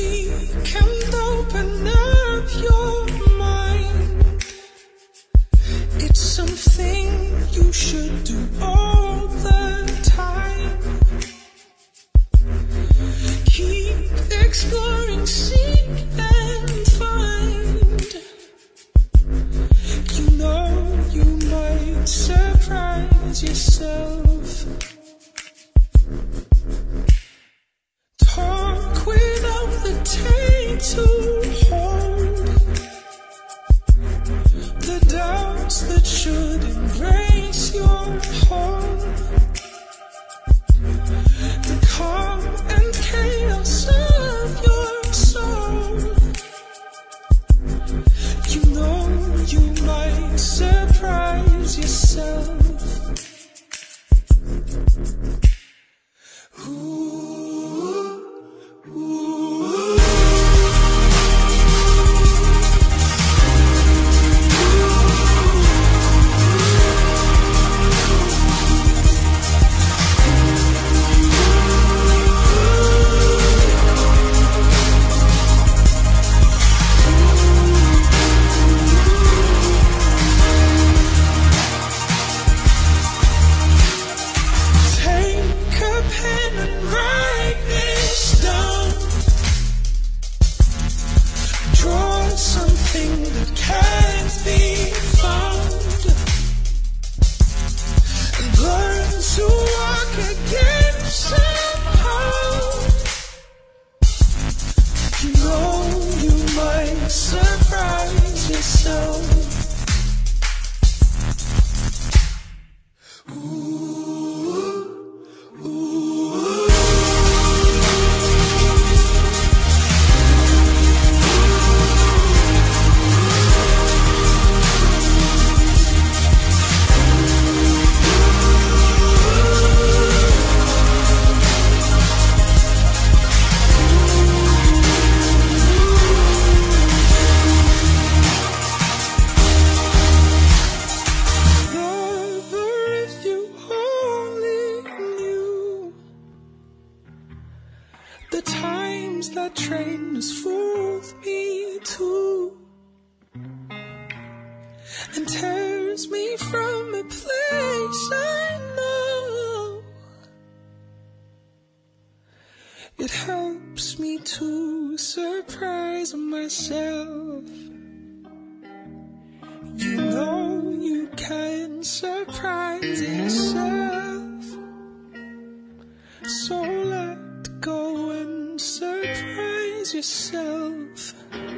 speak and open up your mind. It's something you should do all the time. Keep exploring, seek and find. You know you might surprise yourself. Talk without the tape to hold the doubts that should embrace your home. The calm and chaos of your soul. You know you might surprise yourself. Surprise yourself. The times that train has fooled me too, and tears me from a place I know. It helps me to surprise myself. You know you can surprise yourself. So let go and surprise yourself.